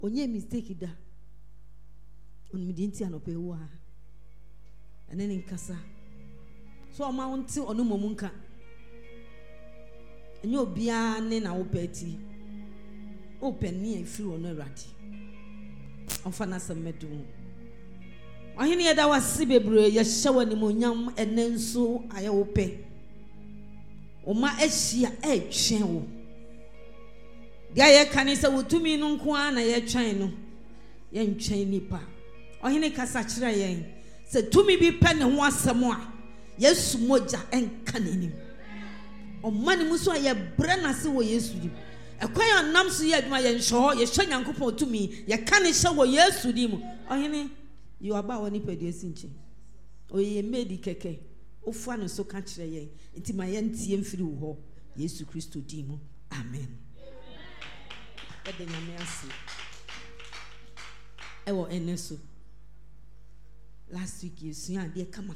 onye mistake da onimidi nti anope wo ha ene ne nkasa so o ma wonti onu momunka enye obia ne na wo peti open ne afiri ono awrade onfa na semedu ohene yeda wase bebre ye hyewa ni monyam ene nso aye wo pe o ma ahia etwen wo dia ye kanisa wotumi no nko a na ye twen no ye ntwen nipa ohene kasa kire yen se tumi bi pe ne ho asem a yesu moja enka nanim o mani muso ye bre na se wo yesu dim ekwan anam so ye aduma ye nhwo ye hye nyankopon tumi ye ka ne hye wo yesu dim ohene you aba woni pedie sinche o ye medi keke o fa no so ka kire yen nti ma ye ntie mfiri wo ho yesu kristo dim amen edenya asi ewo eneso last week yesu ya de kama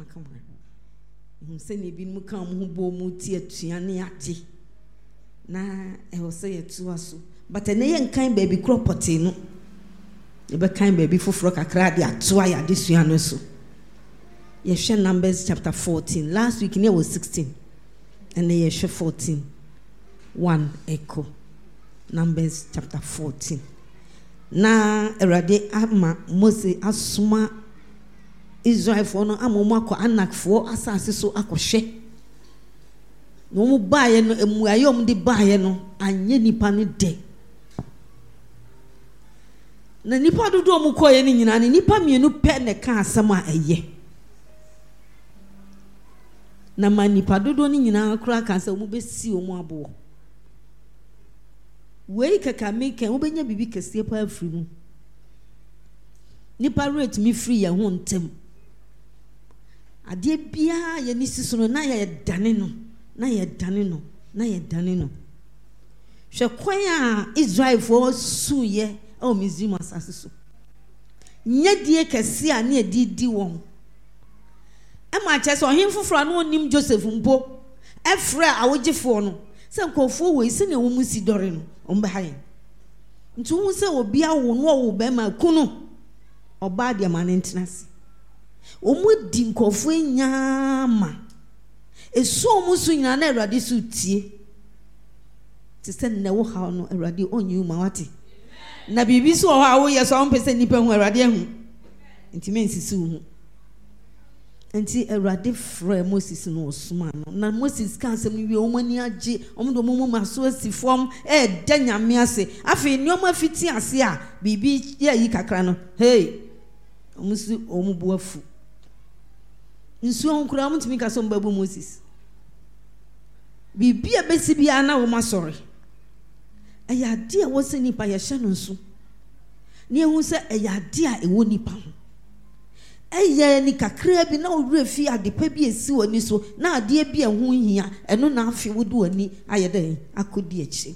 se ne bi mu kan mu bo mu tie atuane ate na ewo se ye tu aso but ene ye nkan baby property no ye be kan baby foforo kakra de atoa ya de sua no so ye hwe Numbers chapter 14 last week ne was 16 and ye hwe 14 1 echo Numbers chapter 14 na erade ama Moses asuma Israel for no amomo akọ anakfo asase so akohwe no mu baaye no emuayom de baaye no anye nipa ne de na nipa dodo mu koye ni nyina ne nipa mienu pe ne ka asem a eye na ma nipa dodo ni nyina akura ka asem mu besi omu abo wei kaka meke wo benya bibi kese pa afiri mu nipa rate mi free ya ho ntem ade bia ye ni sisuno na ye dane no hwe kwan a Israel for suye o mizim asase so nye die kese a na edidi won e ma che so hin foforo na onim Joseph mbo efre awogefo no se nkofo we ise na wo musi dore no omba haye ntu hu se obi awo no wo be ma kunu oba de ma nentenase omudi nkofo nyama esu omusu nyina na Awurade su tie ti se ne wo ha no Awurade onyu ma wate na bibi so ho a wo ye so on pese nipa hu Awurade hu nti mensisi hu nti Awurade frɛ Moses no osuma no na Moses kan asem no wie omani age omdo momu maso asifom da nyame ase afi nneoma fiti ase a bibi ye yi kakra no hey omusu omubu afu nsu onkura mutimi ka so mbabu Moses bibi abesi bia na wo masore ayade a wo se nipa ye hye no nso ne ehu se ayade a ewo nipa ho eye ni kakra bi na owura fi adepa bi esi woni so na ade bi ehu hia eno na afi wodu ani ayede akodi achi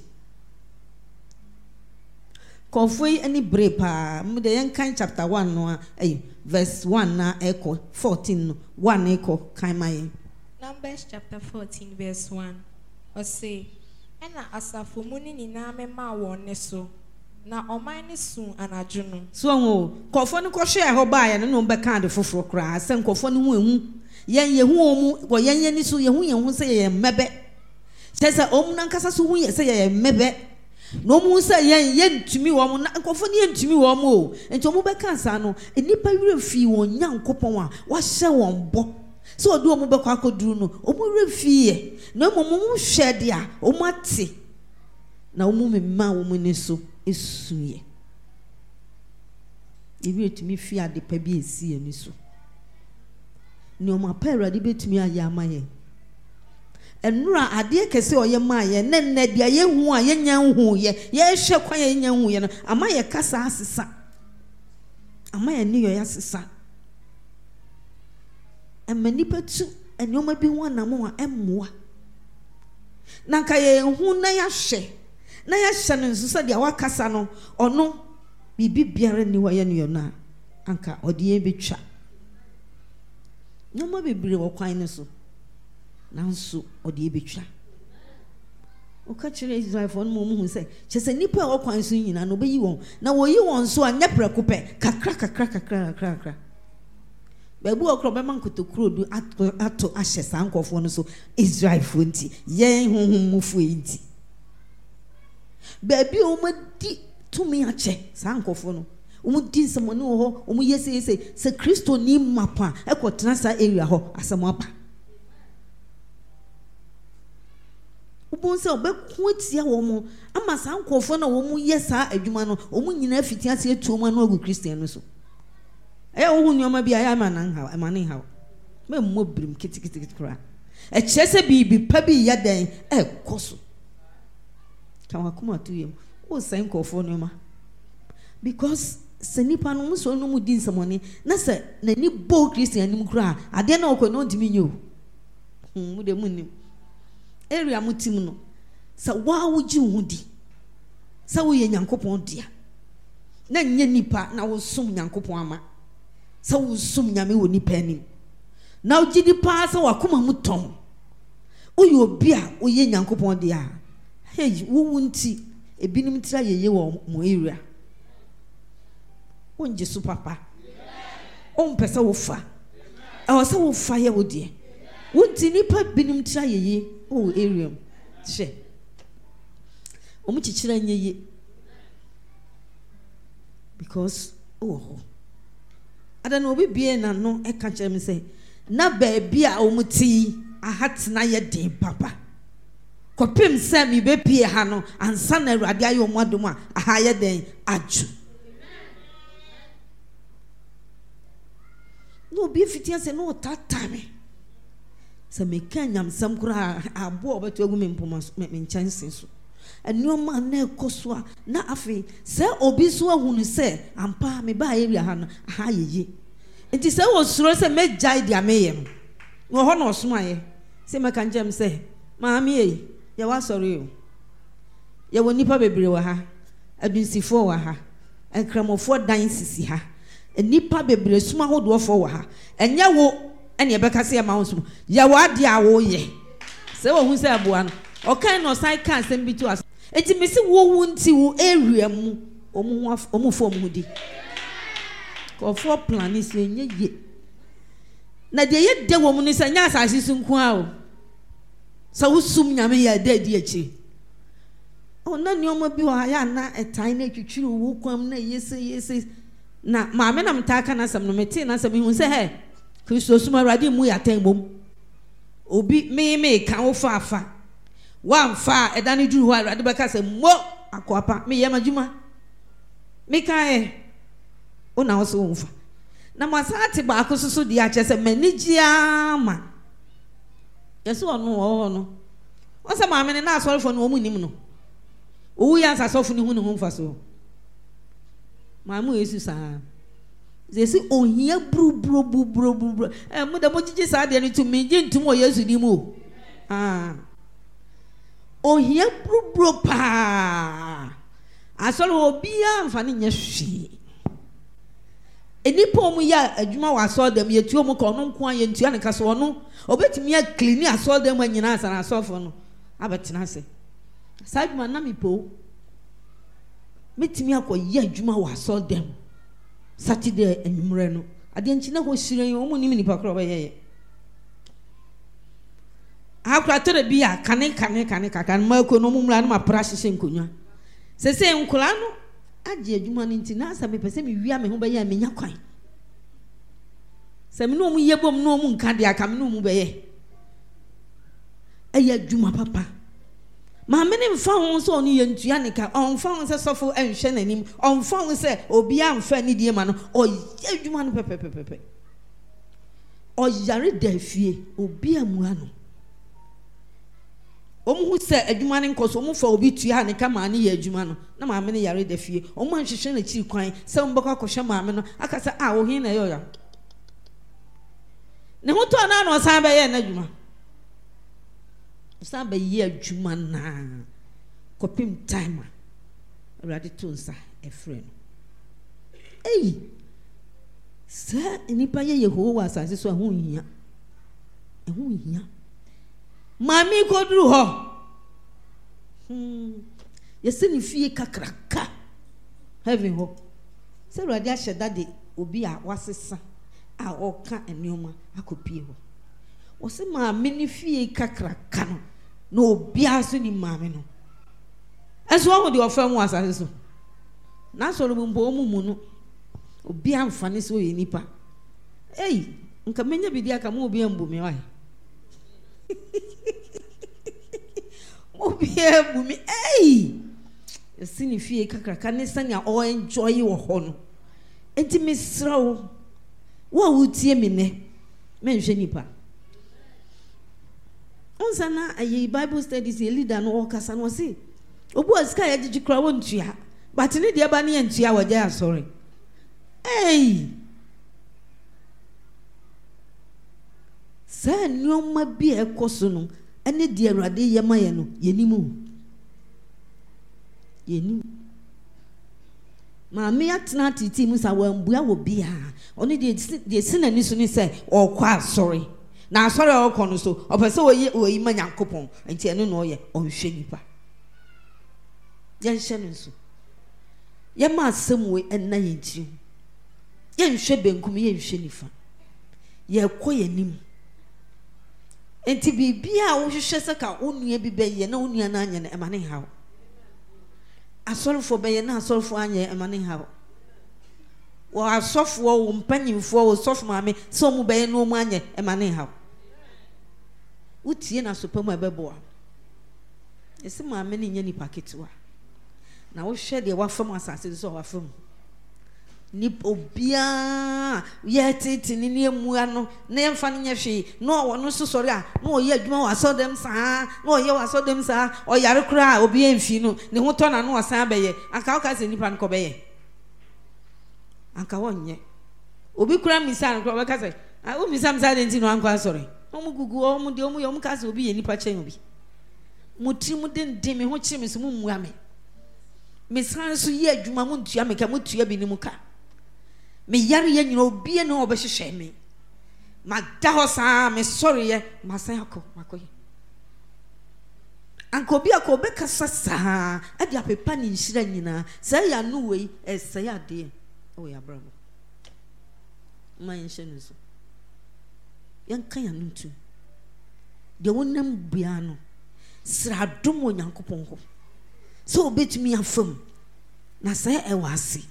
konfoi ani brepa mde yenkan chapter 1 no verse 1 na echo 14 no 1 echo kan maye Numbers chapter 14 verse 1 o say ena asafo muni ni na mema won so na oman ni sun anadwo no so ho kofo ni ko hwe ho baaye no be kan de foforo kra se kofo ni hu ehu yen ye hu omu ko yen ni so ye hu se ye mebe se omu na nkasa so hu ye se ye mebe no mu se yen ntumi wo mu na kofo ni ntumi wo mu o enti omu be kan sa no enipa wire fi won nyankopon a wa hye won bo so odu omu be kwa koduru no omu wire fi ye no mu hwe de a omu ate na omu memma omu ni so esuye ebi etumi fi ade pa bi esi ani so ni o ma pa Awurade betumi aye amaye enura ade kese oye maaye nenne dia ye hu a ye nya hu ye hwe kwa ye nya hu ye no amaye kasa asesa amaye ni yo ya sesa emani petu enoma bi hu anamo a emmoa na ka ye hu na ya hwe na ya hyane nso se dia wakasa no ono bibi biara ni waye no na anka ode betwa nyoma bebre wo kwan ne so nanso ode betwa o ka kire Israel for no mu hu say chese nipa o kwan so nyina no be yi won na wo yi won so anya preko pe kakra bebu okro be man kotokuro du ato ahye sankofo no so Israel for nti yen honhom mufu enti bebi o ma di tumi ache sankofo no di nsɛm ne wɔ hɔ yese sɛ Kristo ni mapa ekɔtena sa area hɔ asɛm apa wobon sɛ obɛko atia wɔ mo ama sankofo na wɔ mo yɛ saa adwuma no wɔ mo nyina fiti ase etuo mu na ogu Kristian no so ɛyɛ wo hu nneɛma bi ayɛ ama nan ha ama ne ha me mmɔ birim kitikiti kora ɛkyɛ sɛ bibi pa bi yɛ dan ɛkɔ so kan akoma to yam wo sankofo no ma because senipa no muso no mu di nsɛmɔne na sɛ n'ani bɔ Christian nim kora ade na okɔ no ntimi nyo mu de mu nim area mu tim no sɛ wa wo gi wo di sɛ wo yɛ Nyankopɔn dia na nyɛ nipa na wo som Nyankopɔn ama sɛ wo som nyame wɔ nipa anim na wo gi di pa sɛ wakoma mu tɔn wo yɛ obi a wo yɛ Nyankopɔn dia hey wo nti ebinim tira yeye wɔ mo area onje su papa on pese wo fa e se wo fa ye wo de wonti nipa binim tira yeye o area hye o mu chichira nyeye because ho ada no obi bie na no e ka kire me say na ba bia o mu ti ahatena ye den papa kopim se mi be pie ha no ansa na Awurade ayo mo adom a aha ye den aju no be fitia se no tatame se me kanyam sam kura abo obeto agu me mpoma me nchanse so enioma na ekoso a na afi se obi so ahunu se ampa me ba area ha no ha yeye enti se wo suro se me jai dia meyem wo ho na osomaye se me kanjam se maami ye wa sorry o ye wo nipa bebre wa ha adunsifo wa ha enkramofo dan sisi ha nipa bebre suma hodo fo wa ha enye wo ene ebeka se ma wonsum ya wa de a wo ye se wo hu se aboa no o kan no sai kan sem bi to as enti mesi wo wu nti wo area mu omu fo mu di ko fo plan is enye ye na de ye de wo mu ni se nya asase sunku a o sa wo sum nyame ya de di achi o na ni omo bi wa ya na etan na twitwiri wo kwam na yese na maame na mtaka na sam no meti na sam hu se he Kristo suma Awurade mu ya tan bom obi me ka wo fa wa mfa eda ne duru ho Awurade beka se mo akoapa me ye majuma me ka o na wo so wo fa na masate ba akososo di a che se manigia ma yeso ono wo no o se maame ne na asorefo no mu nim no owu ya asasofo ne hu ne ho mfa so mamu Yesu sa zesi ohia bro mu da mo gigi sa de ne tumi gi ntum o Yesu ni mu ohia bro pa asoro obia mfa ne nya hwe enipa mu ya adwuma wa so dem yetuo mu ko no nko an yentua ne kaso ono obetumi ya clean aso dem anyina asana asofo no abetena se sa adwuma na mipo metimi akoye adwuma wa so dem Saturday enumre no ade nchi na ho shiren o mu ni nipa kro ba yeye akra tore bia kane ma ko no mu mra no ma pra hye nkonwa sese nkola no agye adwuma no nti na asa me pese me wia me ho ba ye me nya kwan se me no mu yebom no mu nka de aka me no mu ba ye aya adwuma papa maame ne mfa ho so oni yentua ne ka onfa ho se sofo enhwe nanim onfa ho se obi amfa ni die ma no oyadwuma no pepepepe oyare da fie obi amua no omu se adwuma ne nkoso omu fa obi tua ne ka ma ne ye adwuma no na maame ne yare da fie omu anhwehwe na chiri kwan se mbakọ akọhwe maame no aka se wo hin na yo ya ne ho to na no san ba ye na adwuma Samba ye adwuma na kopim time Awurade to nsa efre no sa nipa ye Yehowa asase so ho hia maami koduru ho Yeseni fie kakraka heaven ho se Awurade ahye dade obi a wasesa a oka enioma akopie ho wo se maame ni fie kakraka no obi aso ni maame no eso wo de ofa mu asase so na so no mbo mu no obi amfane so ye nipa nka menya bidi aka mo obi ambu me wa obi ambu me yesini fie kakraka ne sanya o enjoy wo ho no enti mesra wo wutie me ne menhwe nipa onsana ayi Bible studies ye leader no okasa no say obu asika ye gigi kra wo ntua but ne de ba ne ntua wo ja sorry sa nyoma bi ekoso no ene de Awurade yema ye no yenimu maame atena titi musa wambua wo bia oni de sinani so ni se okwa asori na asori okọ no so opese oyi ma Nyankopon enti ene no ye onhwe nipa ye nhye no so ye ma asemwe enna ye nti ye nhwe benkum ye nhwe nifa ye koye nim enti bibia wo hwehwe se ka onua bi be ye na onua na anya na emane hawo asolfo be ye na asolfo anya emane hawo wo asofo wo mpanyimfo wo sofo maame so mu be ye no mu anya emane hawo utie na sopamu ebeboa ese maame ni nya nipa ketewa na wo hwe de wafam asase so wafam ni obia ye tete ni emu ano na emfa ne nya hwe no wo no so sori a no ye adwuma wa so dem saa no ye wa so dem saa o yare kura obi emfi no ne ho to na no osan beye anka ka se nipa nko beye anka wonye obi kura misa nko be ka se o misa msa de nti no anko asori omu gugu omu de omu yom ka se obi ye nipa chen obi mutri mu de me ho chi me so mu mua me san so ye adwuma mu ntua me ka mu tua bi ni mu ka me yare ye nyina obi ne obehhehwe me magda ho saa me sorry ye masan akọ makoye anko bi akọ be kasa saa ade apepa ni nhira nyina saa ya no wei ese ya de o ya bravo man shenu so yan kan ya ntu de wonam bia no sra dom Onyankopon ho so betumi afam na say e wase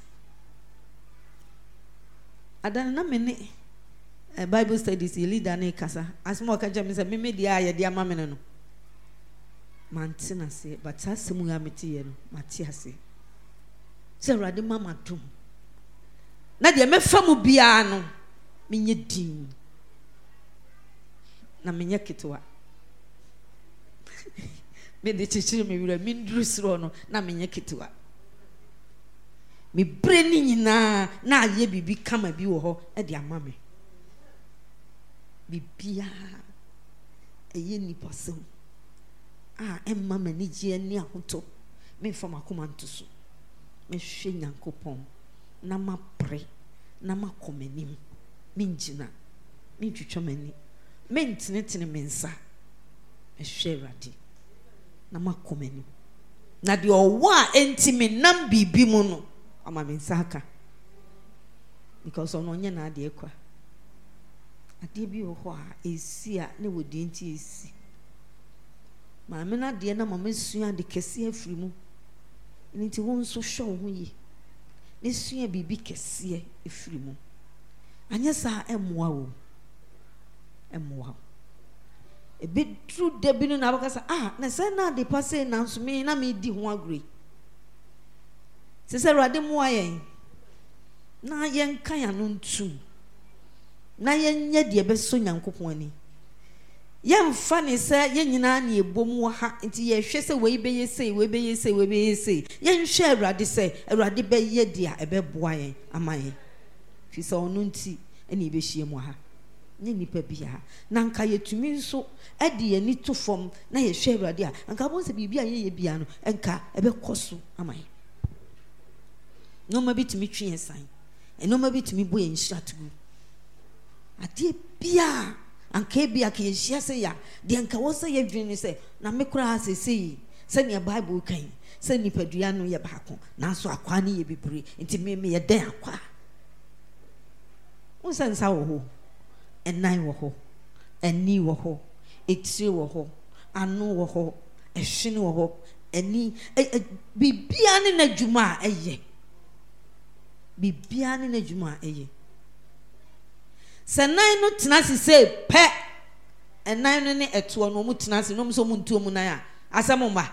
adana na mene Bible studies leader na kasa asmo ka jam say me dia ya dia ma mene no mantina se but asemu ya metiye no mati ase se Awurade mama dum na de me famu bia no menye din na menye ketwa me de chichiri me wira mindru sro no na menye ketwa me breni nyina na aye bibi kama bi wo ho e de ama me bibia eye ni pasem emma mani je ani ahoto me fama akoma ntoso me hwe Nyankopon na ma pre na ma komanim me njina me twitwa mani me ntenetene me nsa me hwe Awurade na ma komanim na de owa enti me nam bibi mu no ama me nsa aka because ono nya na ade ekwa ade bi wo ho a esi a ne wodi enti esi maame na de na mama sua de kese afiri mu nti won so hwe ho yi ne sua bibi kese afiri mu anya sa emmoa wo emmoa ebedru de bi no na bakasa na se na de passe na nso me na me di ho agre se Awurade moa yen na yen kan ya no ntu na yen nya de be so Nyankopon ani yen fa ne se yen nyina na ebom ha nti ye hwe se we beye sei we beye sei we beye sei yen hwe Awurade se Awurade be ye de a ebe boa yen amaye fi se onu nti eni be hie mu ha ne nipa bia na nka yetumi nso ade ye ni to fom na ye hwe Awurade a nka bon se bibia ye bia no enka ebe koso amaye no ma bitimi twen san eno ma bitimi bo yen hratgu ade bia anka bia ka ye hia se ya de anka wo se ye dwene se na me kura se sei sɛ ne Bible kan sɛ nipadua no yɛ baako nanso akwa ne yɛ bebre nti me yɛ dɛn akwa unsa nsa wɔ hɔ ɛnan wɔ hɔ ani wɔ hɔ etire wɔ hɔ ano wɔ hɔ ɛhwene wɔ hɔ ani bibia ne n'adwuma a ɛyɛ bibia ne n'adwuma a ɛyɛ sɛ nan no tena se sɛ pɛ ɛnan no ne ɛtoɔ no mu tena se no mu so mu ntuo mu nan a asɛm mba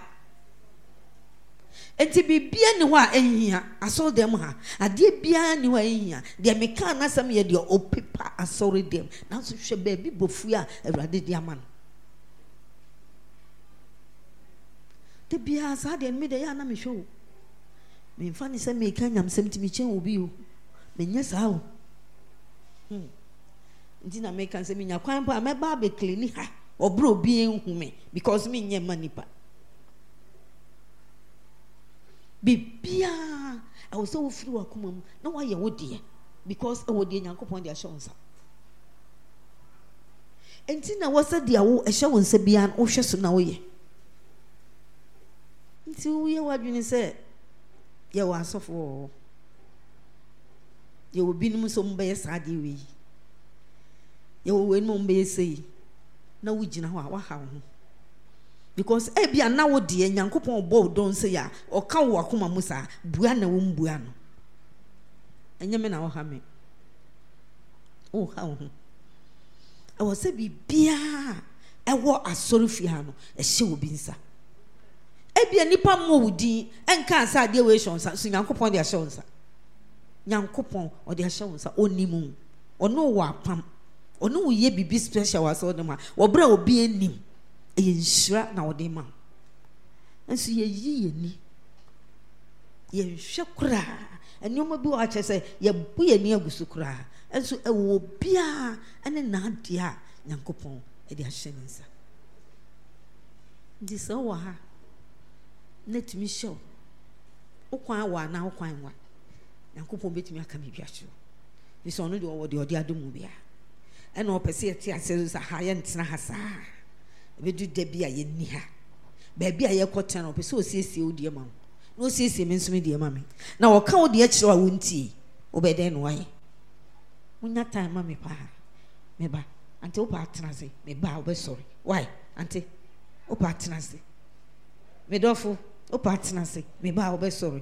enti bibia ne hɔ a ɛhia asɔre dem ha adeɛ bia ne hɔ a ɛhia deɛ meka na asɛm yɛ deɛ opepa asɔre dem nanso hwɛ baabi bofu a Awurade de ama no de bia saa deɛ me de ya na me hwɛ o me mfa ne sɛ me ka nyamsɛm ti me kyɛn obi o me nyɛ saa o nti na me ka sɛ me nya kwan pa me ba be clinic ha obro obi enhu me because me nyɛ ma nipa bibia I was so free wakoma mu na wa yɛ wo deɛ because ɛwɔ deɛ Nyankopɔn de ahyɛ wo nsa enti na wɔ sɛ deɛ wo ɛhyɛ wo nsa bia wo hwɛ so na wo yɛ nti wo yɛ wadwene sɛ yɛ wɔ asɔfo yɛ wɔ binom so mbɛyɛ saa deɛ wei yɛ wɔ wei no mbɛyɛ sei na wo gyina hɔ a wa ha wo ho because bia na wo de Nyankopɔn bɔ don se ya o ka wo akoma mu saa bua na wo mbua no enye me na wo ha me o ha wo ho e wo se bibia e wo asɔre fia no e hye wo bi nsa bia nipa mo wo din enka asa de we hye nsa so Nyankopɔn de ahye nsa Nyankopɔn o de ahye nsa onimu ono wo apam ono wo ye bibi special waso de ma wo bra obi enim yɛnhyira na wɔde ma nso yɛyi yɛni yɛhwɛ koraa ɛnneɛma bi wɔ akyɛ sɛ yɛbu yɛni agusu koraa nso ɛwɔ bia ɛne naadeɛ a Nyankopɔn ɛde ahyɛ ne nsa nti sɛ wɔ ha na tumi hyɛ wo kwan wɔ anaa wo kwan wa Nyankopɔn bɛtumi aka biribi akyerɛ bi sɛ ɔno deɛ ɔwɔ deɛ ɔde adomu bia ɛna ɔpɛ sɛ yɛte asɛ so ha yɛntena ha saa bedu de bia ye ni ha ba bia ye kwota no pese osiesie odie ma no osiesie me nso me die ma me na wo ka wo de akire wa wontie wo be den no waye munya time ma me pa me ba ante wo pa atena se me ba wo be sorry why ante wo pa atena se me dofo wo pa atena se me ba wo be sorry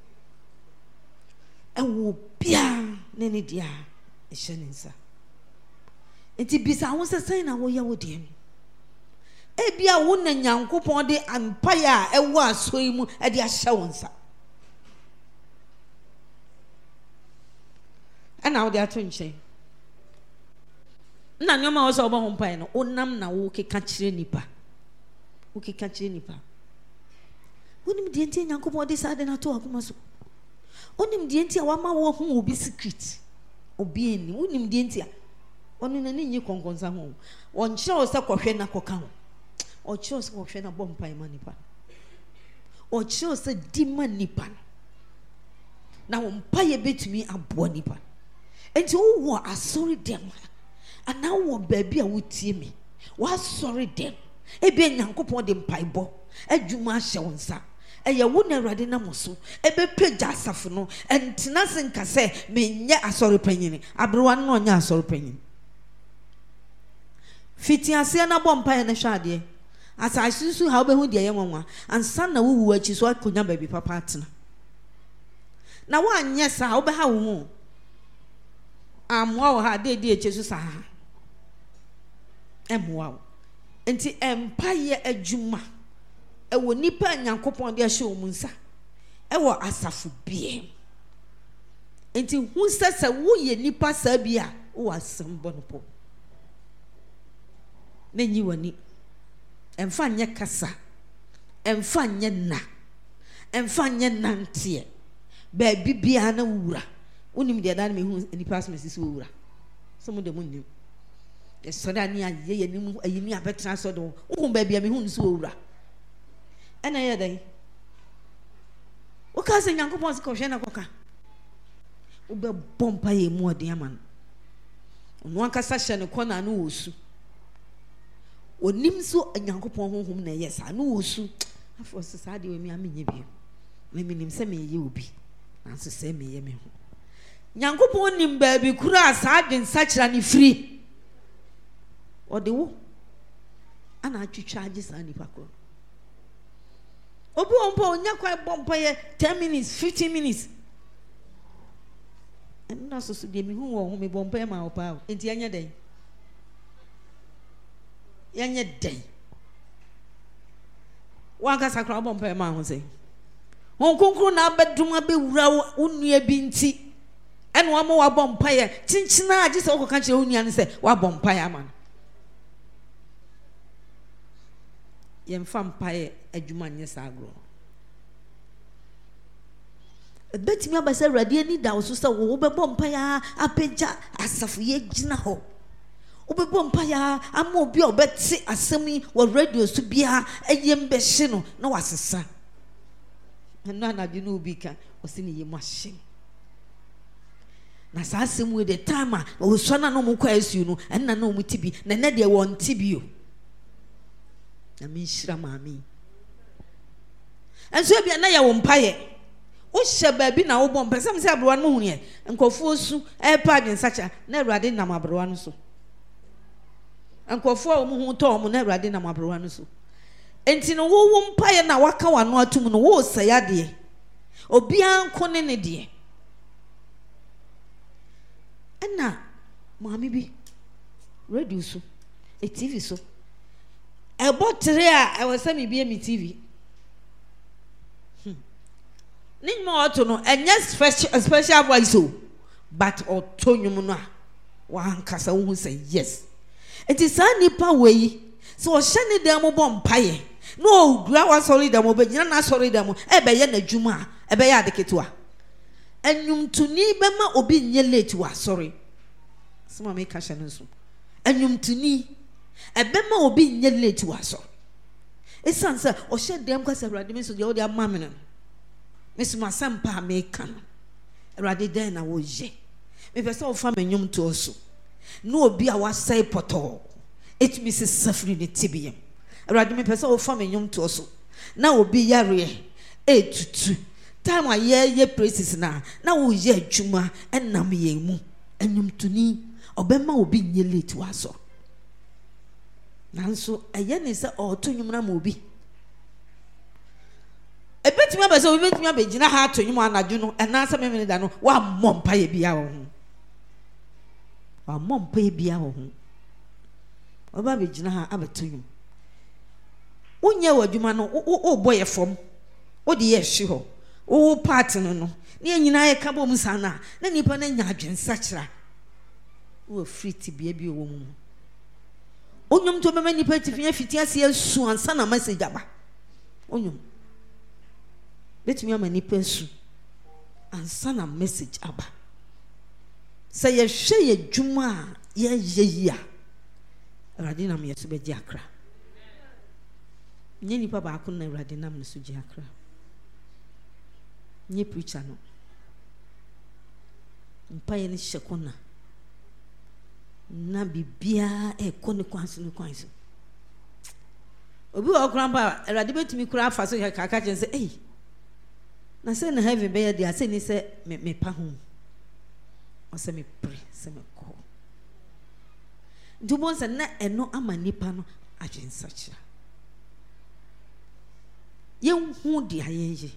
e wo bia ne ne dia e hye ne nsa enti bisa wo se sai na wo ye wo die no ebia wo na Nyankopɔn de ampaya a ɛwɔ asɔyi mu ɛde ahyɛ wo nsa ɛna wo de ato nkyɛn na nneɛma wo sɛ ɔbɔ ho mpae no onam na wo keka kyerɛ nipa wonim deɛ nti Nyankopɔn de saa de na to akoma so wonim deɛ nti a wama wo ho obi secret obi eni wonim deɛ nti a ɔno na ne nyi konkonsa ho wɔnkyerɛ wo sɛ kɔhwɛ na kɔka ho ɔkyerɛ sɛ wɔhwɛ na bɔ mpae ma nipa ɔkyerɛ sɛ di ma nipa na wo mpae betumi aboa nipa enti wo asɔre dem ana wo baabi a wotie me wasɔre dem ebia Nyankopɔn de mpae bɔ adwuma ahyɛ wo nsa ɛyɛ wo na Awurade na mo so ebepagya asafo no entena se nka sɛ menyɛ asɔre panyini abrewa no ɔnyɛ asɔre panyini fiti ase na bɔ mpae na hwɛ adeɛ asase su ha obehu de yenwanwa ansa na wo wu achi so akonya baabi papa atena na wo anya sa obeha wo mu amwa wo ha de eche so sa emwa wo enti empaye adwuma ewo nipa Nyankopɔn de ahye wo mu nsa ewo asafo bie enti hu sese wo ye nipa sa bia wo asem bonopo na nyi wani emfa nye kasa emfa nye na emfa nye nantie ba bibia na wura wonim de dan me hu nipa asmesi so wura so mo de mo nim e so da ni aye ye nim ayini abetra so do wo ba bia me hu so wura ena ye dan wo ka se Nyankopɔn se ko hwe na koka wo be bompa ye mu ode ama no wan kasa hye ne kona no wosu onim so Nyankopɔn honhom na yes anu wosu afọ society we me amenye bi me nim se me ye obi na so se me ye me ho nyankopon nim ba bi kura sa adwen sachira ne free ode wo ana atwitwa age sa nipa ko obi on po nya kwa bompa ye 10 minutes 15 minutes and na so de me hu wo me bompa ma opa enti anya den yanye den waka sakra bompa ma ho sei hon konkro na abedum abewura wo nua bi nti ene wa mo wa bompa ye chinchina age se wo ka kire wo nua ne se wa bompa ye ama yemfa mpae adwuma nye sagro betimi abasa awrade ani da wo so se wo bebo mpae apeja asafo ye gina ho wo bebo mpae ama obi obeti asemi wo radio so bia eyem be hye no na wasesa eno anadwe no obi ka osi ne yem ahye na sa asem we the time wo so na no mo kwa asu no enna na mo tibi na ne de won tibio na mi shira mami enso bia na ya wo mpaye wo hye baabi na wo bom pesem se abrowa no hu ne nkofo su e pa adwen sacha na awrade nam abrowa no so nkofo wo hu to mo na awrade nam abrowa no so enti no wo mpaye na waka wano atum no wo saya de obi anko ne de ana mami bi radio so e TV so ebotre a ewese me bia me TV nin mo oto no enye special voice o but otonyum no a wa hankasa wo say yes it is any pa we so o hye ne dem bo mpaye no ogura wa sorry dem be nyina na sorry dem e be ye na dwuma e be ya adeketo a enwumtuni be ma obi nye late wa sorry sama me ka hye no so enwumtuni ebema obi nye late waso esanse o hye dem kwasa awrade me so de o de amame no mesuma sampa me kan awrade den na wo je me pese o fa menwum to oso no obi a wasai poto etimi se safri ne tibiem awrade me pese o fa menwum to oso na obi yare etutu time aye praises na wo je adwuma enam ye mu enwumtuni obema obi nye late waso nanso eye ne se otonyum na mobi ebetimi abese obetimi abegina ha atonyum anadwo no enansa memene da no wa mompa ye bia wo ho wa mompa ye bia wo ho oba begina ha abetonyum wonye wadwuma no wo boye fom wo de ye hye ho wo part no no ne nyina ye ka bom sana na nipa na nya adwensa kira wo free tibia bi wo mu onyum to mema nipa tifia fitia se asu ansa na message aba onyum betumi ama nipa asu ansa na message aba say ye hwe ye dwuma ye yeya awrade nam ye so be gi akra nye nipa ba akon na awrade nam no so gi akra nye preacher no mpa ye ne shekona na bibia ekone kwanso obi wa kramba awrade betumi kura afa so kaka chen say eh na say na heaven be there say ni say me pa ho o say me pray say me call ndubon say na eno ama nipa no agyen sacha ye hu dia ye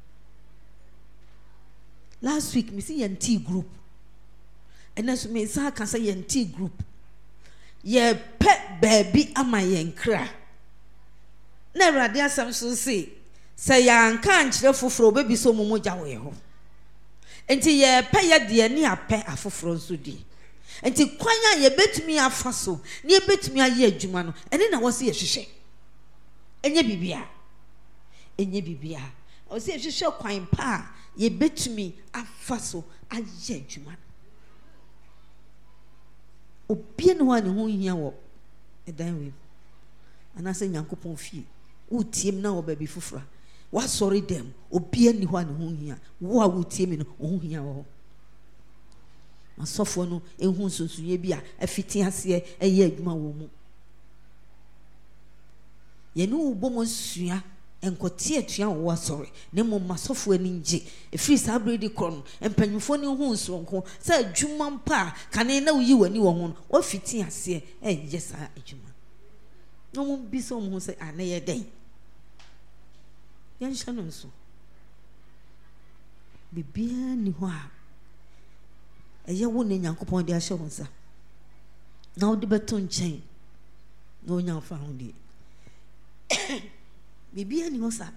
last week me see yan tea group and as me sa kan say yan tea group ye pe baby ama yen kra na awrade asam so say yan kan kire foforo bebi so momoja we ho enti ye pe ye de ni ape afoforo so di enti kwanya ye betumi afa so ni ye betumi aye adwuma no ene na wo se ye hwehwe enye bibia o se ye hwehwe kwan pa ye betumi afa so aye adwuma obie no wa ne ho hia wo edan we anase nyankopon fie wo tiem na wo baby fofora wa sorry dem obie ni ho ne ho hia wo a wo tiem no ho hia wo asofo no ehun sunsunye bia afiti ase eye adwuma wo mu ye no wo bomo sua enkotie atua wo asori ne mo masofo ani nje efiri sa bredi kro no empanyufo ne hu nsronko sa adwuma mpa kane na uyi wani wo ho no ofiti ase ye sa adwuma no mo bi so mo se ana ye den yan hye no nso bibia ni ho a eye wo ne Nyankopon de ahye wo nsa na wo de beto nchen na onya fa ho di bibia ni ho sa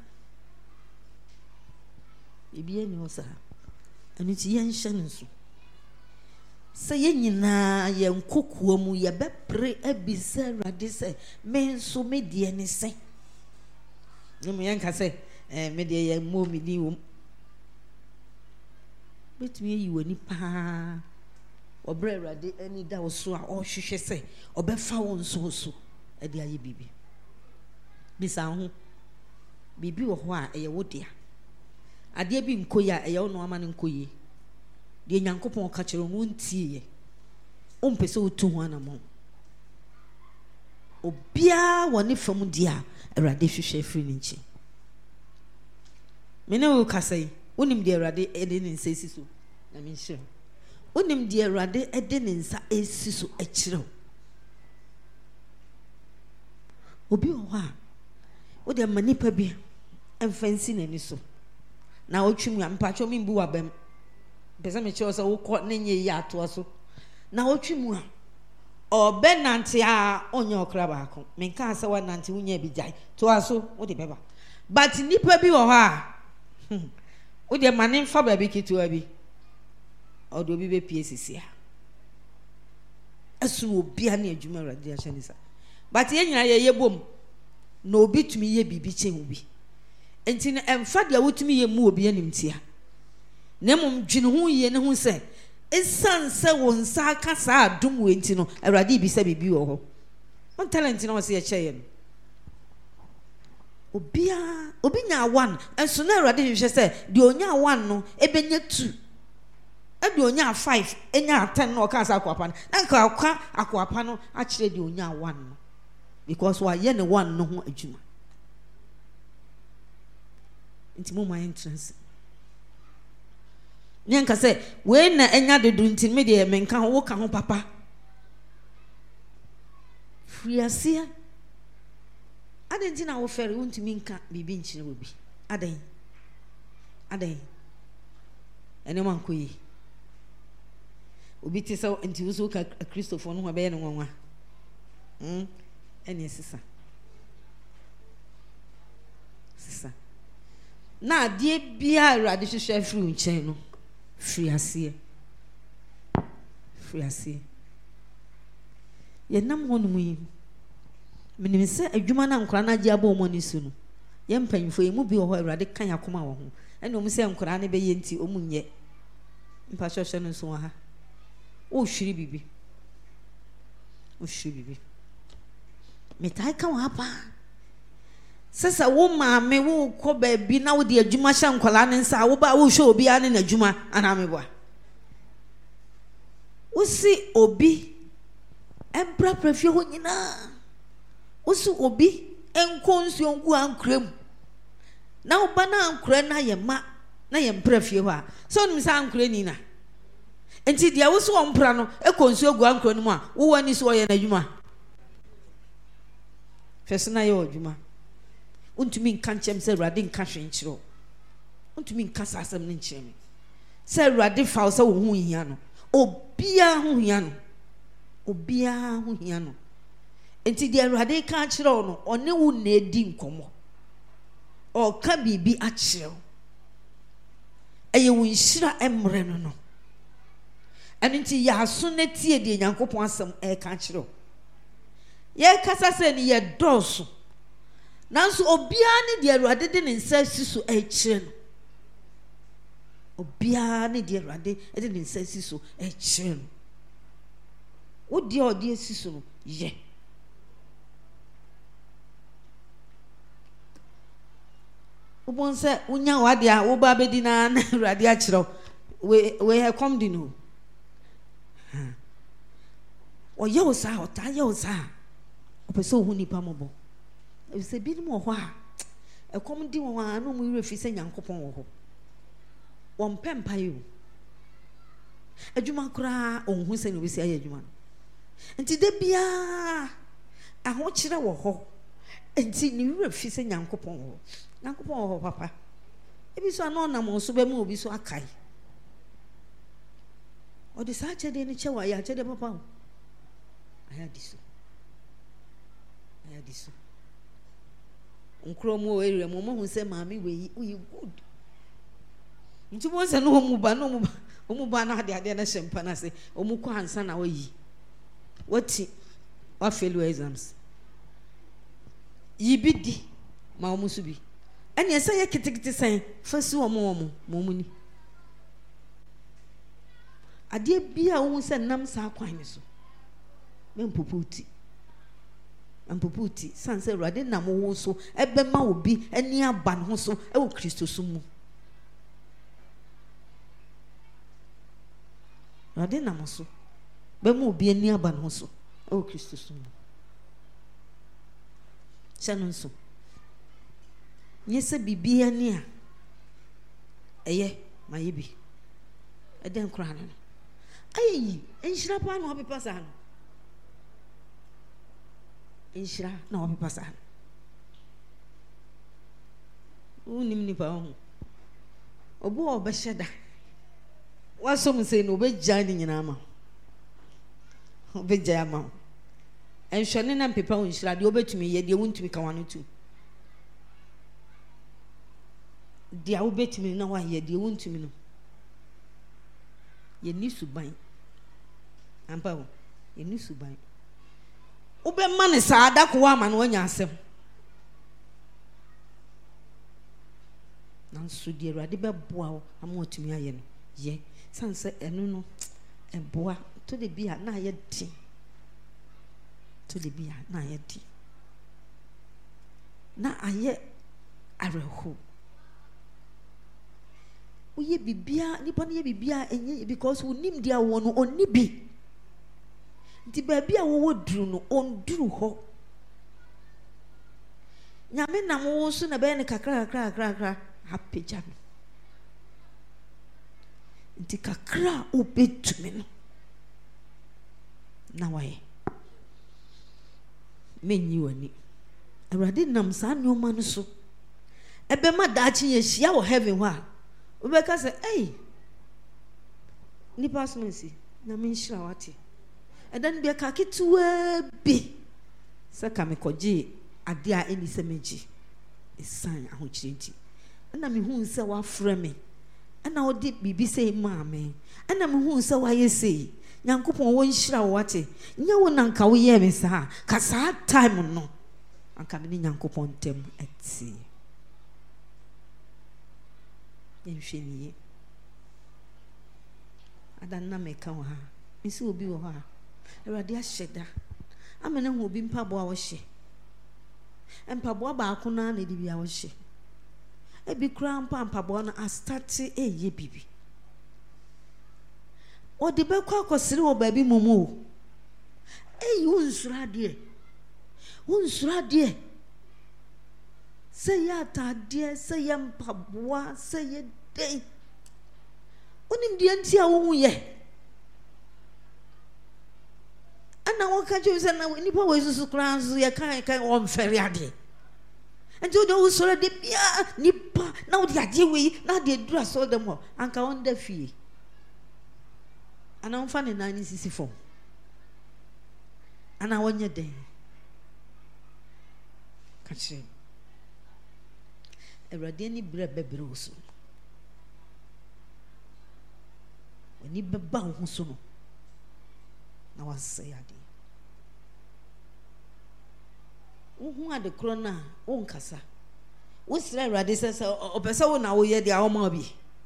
anu ti yan hye no nso se ye nyina ye nkokuo mu ye bepre abisa Awurade se me nso me de ne se ne mo yan ka se me de ye mo mi ni wo betumi yi wani pa obra Awurade ani da wo so a o hwehwe se obefa wo nso so e de aye bibi bisa ho bibi wo ho a eye wo dia ade bi nkoya eye wo no ama ne nkoye de Nyankopon ka kire wo ntie ye o mpese wo tu ho anamo obia woni fam dia Awurade hwehwe firi ne nchi mene wo kasai wonim de Awurade ede ne nsa esi so na me nhire wonim de Awurade ede ne nsa esi so akire obi wo ha wo de manipa bi emfansi na ni so na otwum ya mpacho mi mbu wabam pese me che so wo ko na nye yi ato so na otwum a obenante a onye okra baako me nka asa wa nante wunya bi jai to aso wo de beba but nipa bi wo ha wo de mane mfa ba bi kitu abi o do bi be PSC a asu obi ana adwuma Awurade ahye ni sa but ye nyina ye bom no obi tumi ye bibi che obi enti na emfa de wotumi ye mu obi animtia na mum dwene ho ye ne ho se esanse won sa aka sa adum we enti no Awurade bi sa bibi wo ho on talent na wo se ye cheye no obi nya one enso na Awurade hwehwe se de onya one no ebenya 2 ade onya 5 enya 10 no ka sa akwapa no na ka akwapa no a kire de onya 1 no because wa ye ne one no ho adwuma nti mo my entrance nyanka se we na enya de du nti me de me nka wo ka ho papa friasia aden na wo fere wonti mi nka bibi nchire obi aden ene man koyi obi ti so nti wo so ka Christopher no ho be ye no nwanwa ene sisa na die bia Awurade hwehwe afiri nchen no friasie ye nam ho no mu menim se adwuma na nkora na agi abo mo ni su no ye mpanyfo ye mu bi wo Awurade kan yakoma wo ho ene o mu se nkora ne be ye nti o mu nye mpa hwehwe no so ha o hwiri bibi metai kan wa pa sasa wo maame wo ko ba bi na wo de adwuma hye nkola ne nsa wo ba wo hwe obi ane na adwuma ana me boa wo si obi empra prefie ho nyina wo si obi enkonsuo ngu ankrem na wo ba na ankre na ye ma na ye prefie ho a so nim sa ankre ni na enti dia wo so ompra no ekonsuo gu ankre no mu a wo wani so ye na adwuma fesina ye adwuma untumi nka nchem se Awurade nka hwenkyiro untumi nka sasam ne nkyem se Awurade fa se wo hu hia no obia hu hia no enti de Awurade ka kyerɛ no one wo na edi nkomo o ka bibi a kyerɛ eye wo nhyira emre no enti ya so na tie de Nyankopɔn asɛm ka kyerɛ ye kasa se ne ye dɔso nanso obia ne de Awurade de ne nsa si so kyerɛ no obia ne de Awurade de ne nsa si so kyerɛ no wo de odi si so no ye wo bon se unya wade a wo ba bedi na Awurade a kyerɛ we have come di no o ye wo sa o ta ye wo sa o pese o hu nipa mobo se bi mo ho a ekom di won anu mu yire fi se Nyankopon wo ho won pempa yo adwuma kura onhu se no bisi aye adwuma nti de bia aho kire wo ho nti ni yire fi se Nyankopon wo ho papa ebi so anu na mo so be mu obi so akai o de sa chede ni chewa ya chede papa aya diso nkromo o ere mo hu se maami we good nti mo se no mu ba na de na shempa na se o mu kwa ansa na oyi wati wa fail exams yibidi ma o mu su bi ene ese ye kitikiti sen fasu o mo ni ade bia wo se nam sa kwan ni so mempoputi sanse ruade nam wo so ebe ma obi ani aba no so e wo Kristo so mu ruade nam so be ma obi ani aba no so e wo Kristo so mu chanon so nyese bibia ni a eye mayebi eden kra no ayi enhira pa no opepa sa no enhira na opepa sa unim ni pa ho obo obeheda wasom se no obegya ni nyina ma obegya ma enhwene na mpepa ho enhira de obetumi ye de wontumi ka wano tu de obetumi na wa ye de wontumi no ye ni suban ampa ho ye ni suban ube mane saada ko ama no anya asem nan su de Awurade be boa wo ama otumi aye no ye sanse enu no eboa to de bia na aye ti na aye areho uye bibia nipa ne bibia enye because unim dia wo no onni bi nti ba bia wo duru no onduru ho nyame nam wo so na be ne kakra hapeja no nti kakra obetumi no na waye menyi wani Awurade nam sa nyoma no so ebe ma daachi ye hia wo heaven ho a obeka se nipa somansi na me nhira wate edan bia ka ketuwa bi se ka me koje ade a eni se meji esan ahochirenti na me hu se wa frɛ me na odi bibi se ma me na me hu se wa yesi Nyankopɔn wo nhira wate nya wo nanka wo ye me sa ka sa time no anka me ni Nyankopɔn tem eti enhweniye adanna meka wo ha nsi obi wo ha Awurade ahyeda amene hu obi mpabo a wo hye mpabo ba ako na na di bia wo hye ebi kura mpabo na astarte eye bibi odi be kwa akosire wo baabi momo unsura de se ya tade se ya mpaboa se ye den onim de anti a wo ye ana wo ka je se na nipa wo susu kran so ye kan wo mfere ade enti o de wo soro de bia nipa na wo de ade we na de dura so dem ho anka won da fie ana mfa ne nani sisi fom ana wonye den kache Awurade ni bre bebre oso woni beba ho so no na wase ade wo ade krona wo nkasa wo sira Awurade sese opese wo na wo ye de awoma bi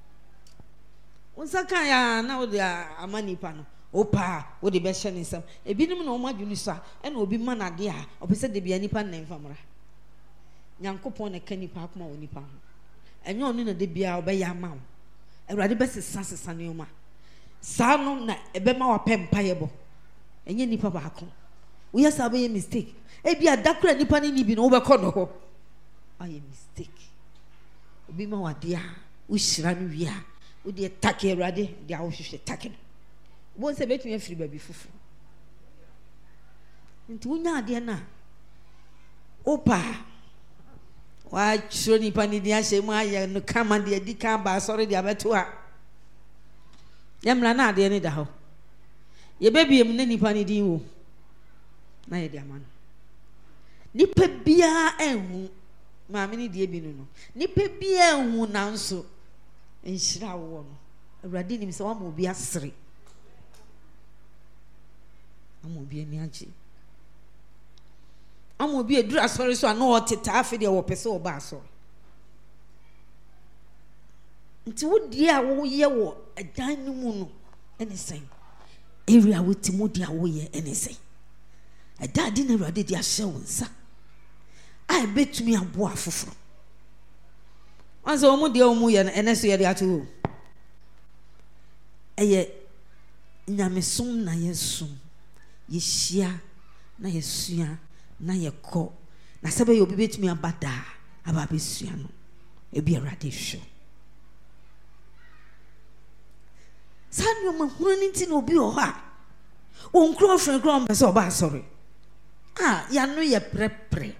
unsa kan ya na wo de amani pa no opa wo de be hye ne nsam ebinim na wo madwuni so a na obi ma na de a opese de bia nipa na mfamra Nyankopɔn na ka nipa akoma wo nipa ho enyo no na de bia obeya ama wo Awurade be sesa ne oma sa no na ebe ma wa pempa ye bo enye nipa ba ako wo yesa be mistake e bia dakora nipa ne ni bi no wo be kɔ no ho I am mistake. Obi ma wade a wo hyira no wi a wo de take Awurade de a wo hwehwe take no wo nse betumi afiri ba bi fufu nti wo nya ade na opa wa chiro ni pani dia hye mu aye no kama de di ka ba sori de abeto a yemra na ade ni da ho ye bebiem ne nipa ni din wo na ye de amano nipa bia enhu maame ni de bi no nipa bia enhu nanso enhyira wo no Awurade nim se wa ma obi asere ama obi ani agye ama obi eduru asori so ana oteta afi de wo pese oba asori nti wo die a wo ye wo adan ni mu no ene sen area wo timo dia wo ye ene sen adade na Awurade dia hye wo nsa ai betumi abo afoforo anso omu de omu ye ene so ye de ato eye nyamesom na yesum yehia na yesua na yekọ na sebe yo bibetumi abada aba besua no ebi Awurade hwe sanyo mahunu nti na obi oha onkro ofren kro mbese oba asori ya no ye prepre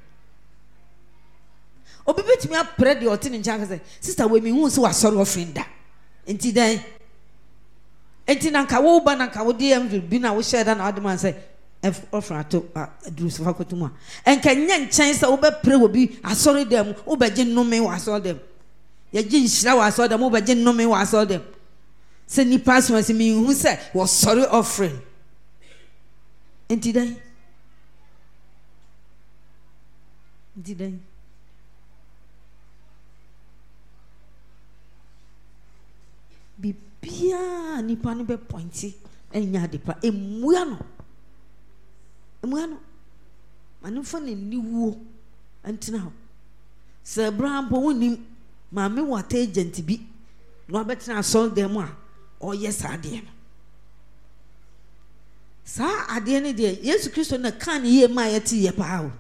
obi betumi apre de oti ne ncha se sister we mi hu se wasori ofren da enti dan enti na nka wo ba na nka wo de bi na wo share da na adman se ofra to duru so fakotumu enka nya nchen se wo be pre obi asori dem wo be je nnome wo asori dem ye je nhyira wo asori dem wo be je nnome wo asori dem se ni pass was me hu se wo sorry offering enti dai bibia ni pa no be pointi enya de pa emua no manu fa ne niwo antina ho se Abraham bo wonim maame wata agent bi no abetra sol dem a o yes ade no sa ade ne de Yesu Kristo na kan ye ma yeti ye pa ho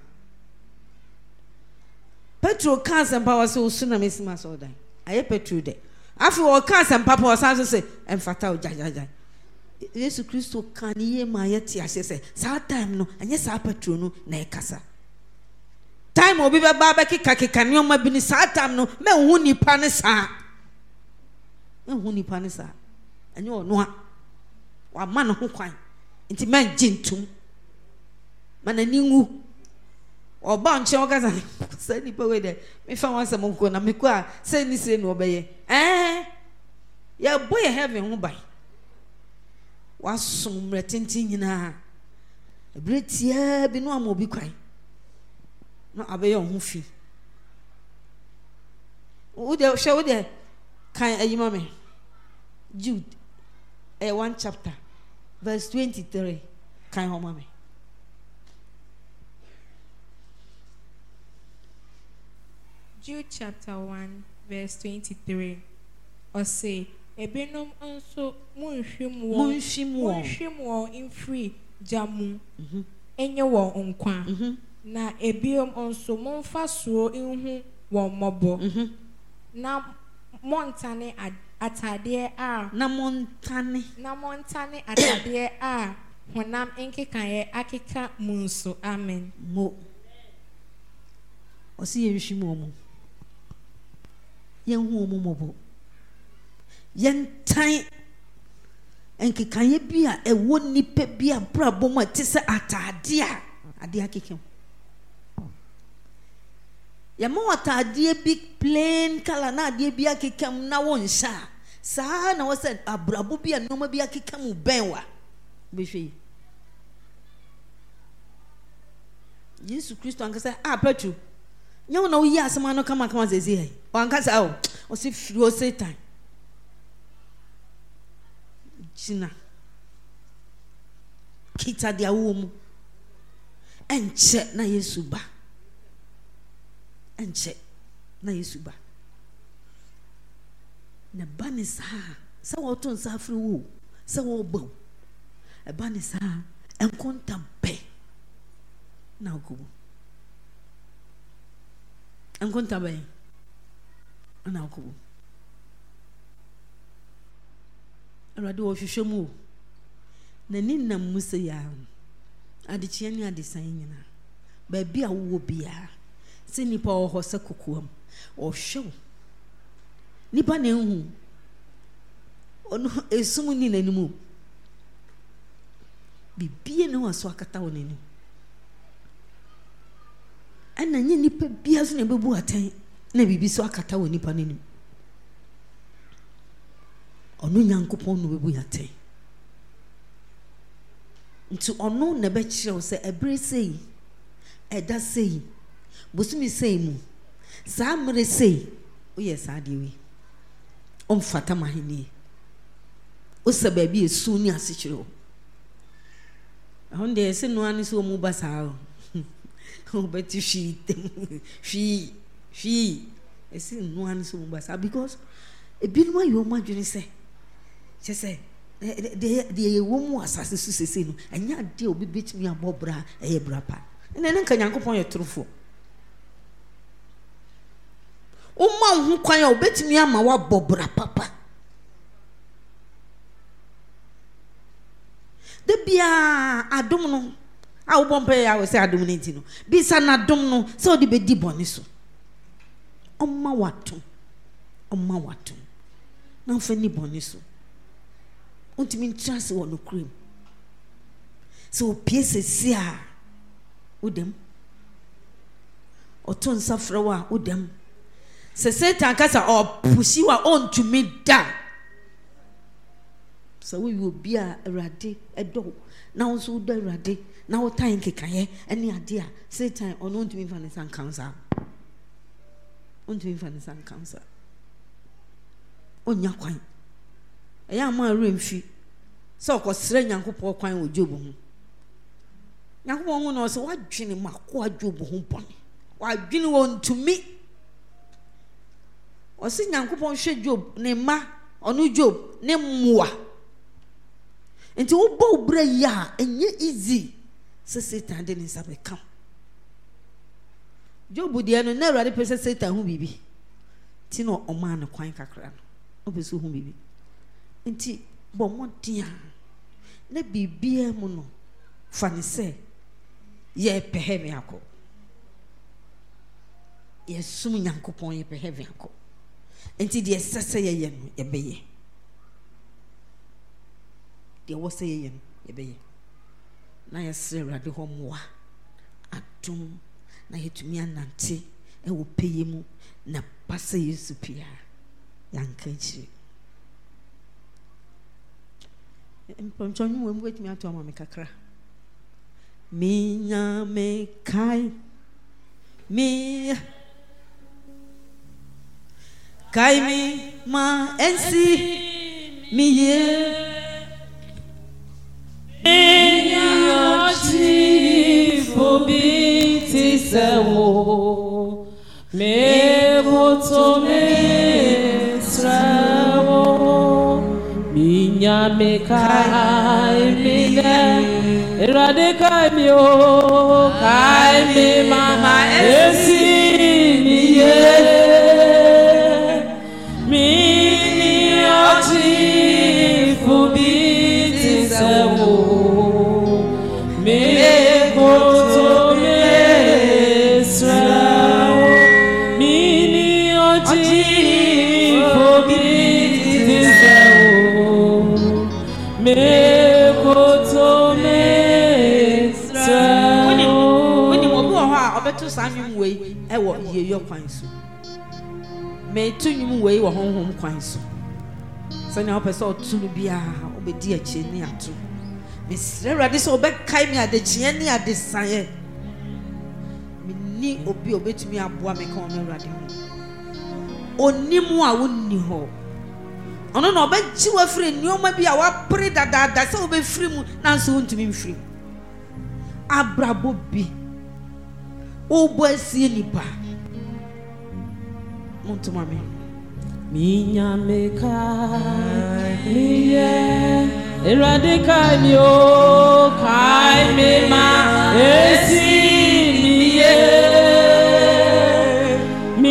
Petro kan sempa wa so suna mesima so dan aye Petro de afi o kan sempa pa o san so se emfata o jajaja Yesu Kristo kan ye ma yeti ase se sa time no anye sa Petro no na e kasa time obi be ba ba kika ne o ma bi ni sa time no me hu nipa ne sa anye o no a wa ma no ho kwan nti man jintum mana ningu oba nche o gaza se nipa we de me fa wan se mo ko na me ko a se ni se no obeye ya boy heaven ho bai wasum retintin nyina ebretia bi no amobi kwan no abeye ho fi wo de hwe wo de kan ayima me Jude 1 chapter verse 23 kan ho mame Jude chapter 1 verse 23 or say ebenom onso munhwim wo infree jamu enye wo nkwa na ebiom onso monfa suro inhu wo mobo na montane atade a na montane atade a honam enkekaye akeka munso amen mo osi yehwim omo yenhu omo mobo yentan enkekaye bia ewo nipa bia brabo ma tise atade a ade akekem yama atade big plain color na ade bia akekem na wonsha sa na wose abrabo bia noma bia akekem benwa behwe Yesu Kristo ankasa Petro nyawo na uyi asema no kama zezi hai wankasa o si firo Satan China kita dia wo enche na Yesu ba na bani sa wo ton sa firi wo sa wo bo e bani sa enkonta be na go enkonta bɛn ana akɔ awurade wɔ hwehwɛ mu na ni nam mu sɛ ya adekye ne adesan nyina baabi a wo bia sɛ nipa wɔ hɔ sɛ kokoam ɔhwɛ nipa na ehu ɔno esum ni n'anim bibie ne wɔ so akata wɔ n'anim ɛna nye nipa bia so na bebu atɛn na bibi so akata wɔ nipa n'anim ɔno Nyankopɔn no bebu atɛn nti ɔno na bɛkyerɛw sɛ ɛbere sei ɛda sei bosumi sei mu saa mmere sei woyɛ saa deɛ wi ɔmfata mahenie wosɛ baabi esu ni ase kyerɛw ahon deɛ sɛ noa ne so mu ba saa obeti hwi esi noa ne so mu ba saa because ebinom ayo mu adwene sɛ kyɛ sɛ de wo mu asase so sese no anya de obi betimi abobra ɛyɛ brapa na ne nka Nyankopɔn yɛ torofo o ma ho kwan a obetimi ama wa bobra papa de bia adom no a wo bompe ya wo se adom no nti no bisa na adom no se o de bedi bone so omma wato na mfa ni bone so untimi ntrase wo no krim so piece si a udem oton safra wa udem se Satan kasa o pushi wa ontumi da so we will be a Awurade edo na wo so da Awurade na wo tan kekaye ene ade a Satan ono ntumi fa ne san cancer ontumi fa ne san cancer onya kwan eya ma remfi so okosere Nyankopɔn kwan wo Job ho Nyankopɔn ho no so wadwene mako Job ho bone wadwene wo ntumi o si Nyankopɔn hwe Job ne ma ono Job ne mmoa enti wo bo bra ya enye easy se Satan de ne sabe kam Job de no na Awurade pese Satan hu bibi ti no o ma ne kwan kakra no o pese hu bibi enti bo modia na bibia mu no fa ne se ye pehe me akọ ye sum Nyankopɔn ye pehe me akọ enti de sese ye no ye beye de wo se ye no ye beye na ye sere Awurade ho moa atum na yetumi anante e wo peye mu na pasa Yesu pia yanka chi mpɔnchɔnwu wo mwetumi ato ama me kakra minya me kai mi kai mi ma ensi mi ye Fobiti sewo me voto me strawo minya me kai mi ne erade kai mi o kai mi mama esi mi ye mi oti fobiti sewo me to sanwum wei e wo yeyo kwan so me tunwum wei wo honhom kwan so sanya opese otunu bia obedi achi ni ato me sire Awurade so obekai me adechie ni adesaye me ni obi obetumi aboa me kan Awurade ho onimu a wonni ho ono na obeji wa firi nioma bi a wa pere dada se obefiri mu na so ntumi mfiri abrabo bi o boasie nipa monto mame minya meka miye eradika mi o kai me ma esi miye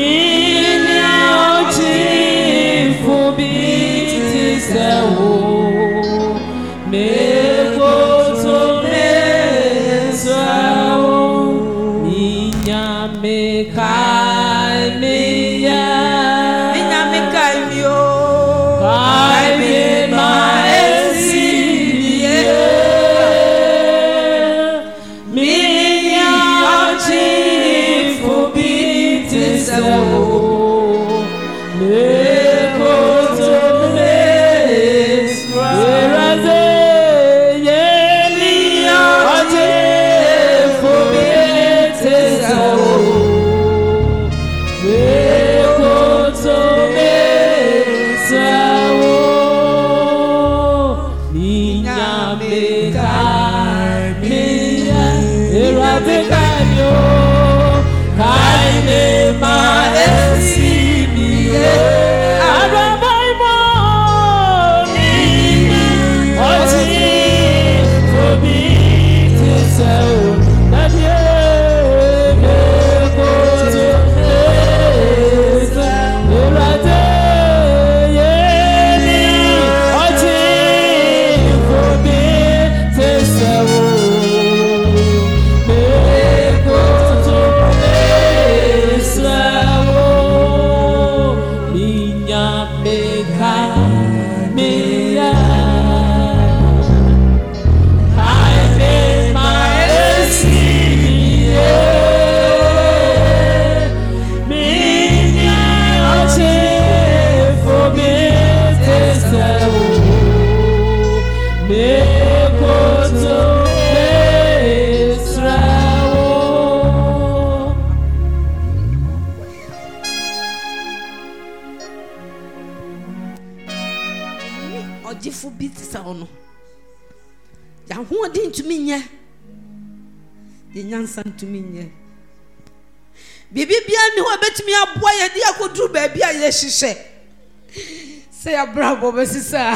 Say a bravo, Mrs.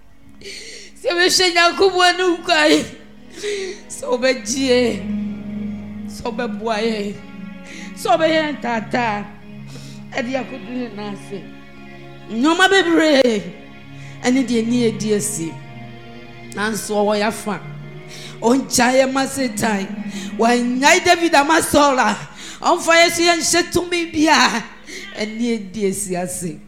Say we shall not come one who cry. So be G. So be boy. So be tata. And you couldn't answer. No, my baby. And it near dear sea. And so why a fan. On Chaya Masetai. Why, night David Amasola. On fire, she and said to me, Bia. And near dear sea, I say.